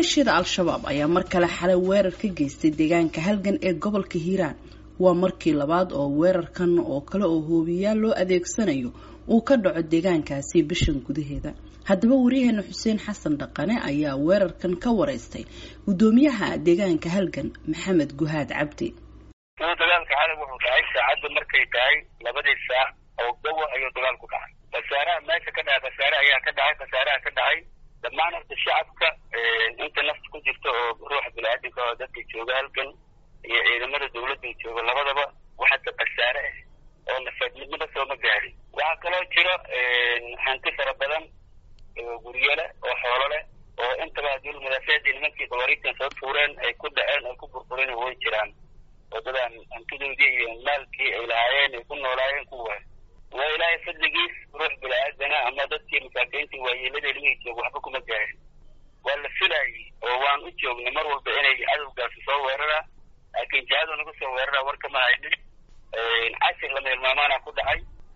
maleeshiyada al-shabaab ayaa mar kale xalay weerar ka geystay deegaanka halgan ee gobolka hiiraan waa markii labaad oo weerarkan oo kale oo hoobiyaal loo adeegsanayo uu ka dhaco deegaankaasi bishan gudaheeda haddaba wariyaheena xuseen xasan dhaqane ayaa weerarkan ka wareystay gudoomiyaha deegaanka halgan maxamed guhaad cabdi. dagaalka xalay wuxuu dhacay saacada markay tahay 2 saac oo gawa ayuu dagaalku dhacay khasaaraha meesha ka dhacay khasaaraha ka dhacay dhammaan shacabka inta nafta ku jirta oo ruuxa bini'aadamka oo dadka jooga halkan iyo ciidamada dawladda jooga labadaba waxa ka khasaare oo nafadnimada soo ma gaarin waxa kale oo jiro hanti fara badan oo guriyada oo xoolo leh oo intaba dul madaafeedii nimankii qawaariidkan soo tuureen ay ku dhaceen oo ku burbureen way jiraan wadadan hantidoodii iyo maalkii ay lahaayeen ay ku noolaayeen kuwa waa ilaahay fadligiis ruux bini'aadana ama dadkii masaakiintii waayeelada ilmihii jooga waxba kuma gaarin waa la filayay oo waan u joognay mar walba inay cadowgaasi soo weerara laakiin jihadu nagu soo weerara war kama haynin cashir lama hilmaamaana ku dhacay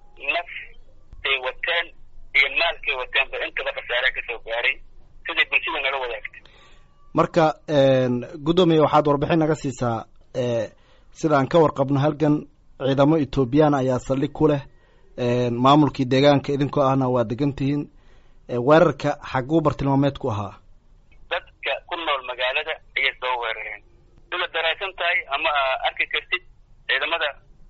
naftay wateen iyo maalkay wateenba intaba khasaare ka soo gaaray siday bulshada nala wadaagtay. marka gudoomiye waxaad warbixin naga siisaa sidaan ka warqabno halgan ciidamo Etoobiyaan ayaa saldhig ku leh maamulkii deegaanka idinkoo ahna waa degantihiin weerarka xaguu bartilmaameed ku ahaa dadka ku nool magaalada ayay soo weerareen dula daraasan tahay ama arki kartid ciidamada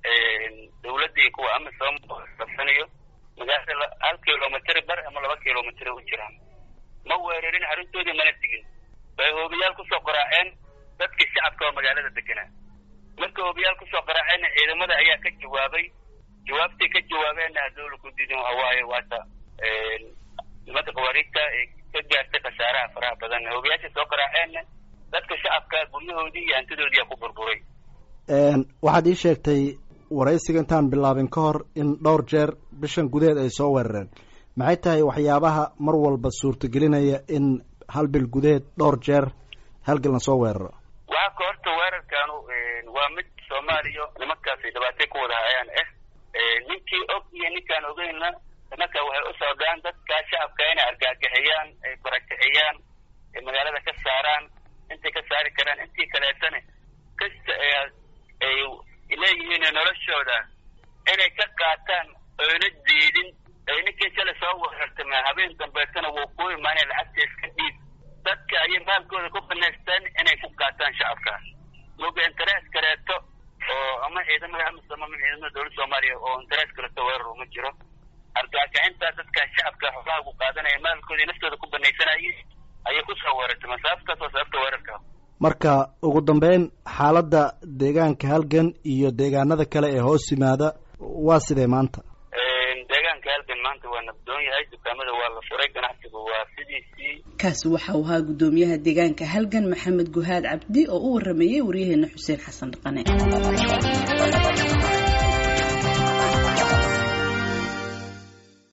dawladda kuwa ama soo qabsanayo magaalada 1 kiiloomitir bar ama 2 kiiloomitir u jiraan ma weerarin arrintoodii mana tigin bay hoobiyaal ku soo qaraaceen dadkii shacabka oo magaalada deganaa marka hoobiyaal ku soo qaraaceen ciidamada ayaa ka jawaabtii ka jawaabeen dawladda ku diidan waaye waata nimanka qawaariidka ka gaartay khasaaraha faraha badan hoobiyaasha soo qaraaceen dadka shacabka guryahoodii iyo hantidoodii ku burburay. waxaad ii sheegtay waraysiga intaan bilaabin ka hor in dhowr jeer bishan gudaheed ay soo weerareen maxay tahay waxyaabaha mar walba suurtagelinaya in hal bil gudaheed dhowr jeer halgan la soo weeraro? waxa ka horta weerarkan waa mid Soomaaliya nimankaasi dhibaatay ku wada hayaan ninkii og iyo ninkaan ogeynna nimanka waxay u socdaan dadka shacabka inay argagixiyaan ay barakiciyaan ay magaalada ka saaraan intay ka saari karaan intii kaleetana kasta ay leeyihiin noloshooda inay ka qaataan oyna diidin ay ninkii kale soo weerartay habeen dambeetana wuu ku imaanay lacagta iska dhiib dadka ayay maalkooda ku banaystaan inay ku qaataan shacabka moga interest kareeto oo ama ciidamada ama ciidamada dawladda Soomaaliya oo interest kareeto weerar uma jiro argagaxinta dadka shacabka xoolaha ku qaadanaya maalkooda naftooda ku banaysanayay ayay ku soo weerartay masaafkaas oo sababta weerarka. marka ugu dambeyn xaaladda deegaanka halgan iyo deegaanada kale ee hoos yimaada waa sidee maanta? deegaanka halgan maanta waa nabdoon yahay dukaamada waa la furay ganacsiga waa sidiisii. kaasi waxa uu ahaa gudoomiyaha deegaanka halgan maxamed guhaad cabdi oo u waramayay wariyaheena xuseen xasan dhaqane.